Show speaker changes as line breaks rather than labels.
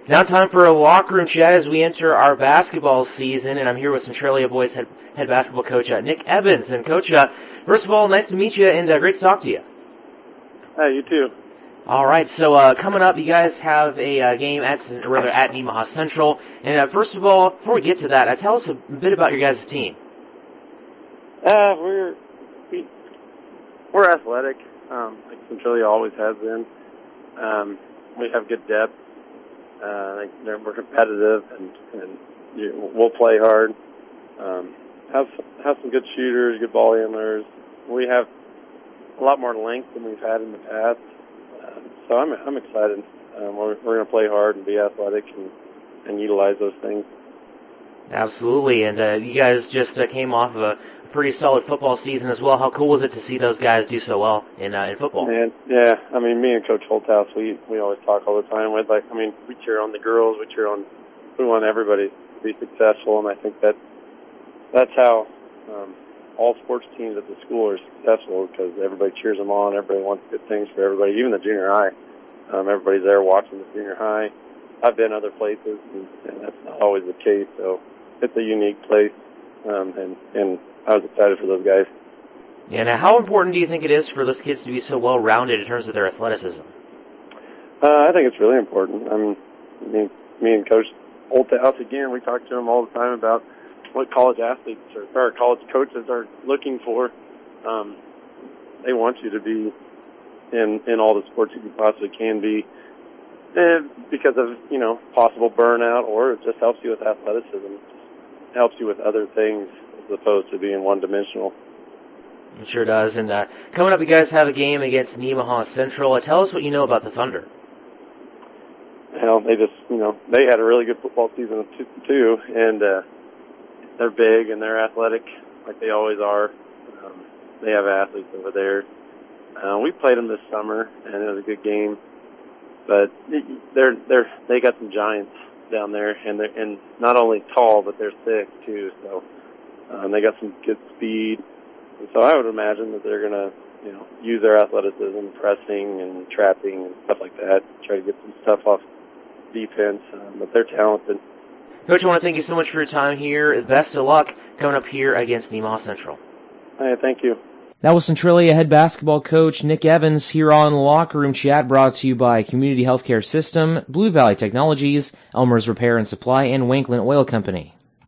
Now time for a locker room chat as we enter our basketball season, and I'm here with Centralia boys head basketball coach Nick Evans. And Coach, first of all, nice to meet you and great to talk to you.
Hey, you too.
All right, so coming up, you guys have a game at Nemaha Central. And first of all, before we get to that, tell us a bit about your guys' team.
We're athletic, like Centralia always has been. We have good depth. We're competitive, and we'll play hard. Have some good shooters, good ball handlers. We have a lot more length than we've had in the past. So I'm excited. We're going to play hard and be athletic and utilize those things.
Absolutely, and you guys just came off of a pretty solid football season as well. How cool was it to see those guys do so well in football?
Man, yeah, I mean, me and Coach Holthouse, we always talk all the time. We cheer on the girls, we want everybody to be successful, and I think that's how all sports teams at the school are successful, because everybody cheers them on, everybody wants good things for everybody, even the junior high. Everybody's there watching the junior high. I've been other places, and that's not always the case, so it's a unique place, and I was excited for those guys.
Yeah, now how important do you think it is for those kids to be so well-rounded in terms of their athleticism?
I think it's really important. I mean, me and Coach Holthouse, again, we talk to him all the time about what college athletes or college coaches are looking for. They want you to be in all the sports you possibly can be, because of, possible burnout, or it just helps you with athleticism. It helps you with other things as opposed to being one-dimensional.
It sure does. And coming up, you guys have a game against Nemaha Central. Tell us what you know about the Thunder.
Well, they just, they had a really good football season too, and they're big and they're athletic like they always are. They have athletes over there. We played them this summer, and it was a good game. But they got some giants down there, and not only tall, but they're thick too. So they got some good speed. And so I would imagine that they're gonna, use their athleticism, pressing and trapping and stuff like that, try to get some stuff off defense. But they're talented.
Coach, I want to thank you so much for your time here. Best of luck coming up here against Nemaha Central.
Hey, thank you.
That was Centralia head basketball coach Nick Evans here on Locker Room Chat, brought to you by Community Healthcare System, Blue Valley Technologies, Elmer's Repair and Supply, and Wanklyn Oil Company.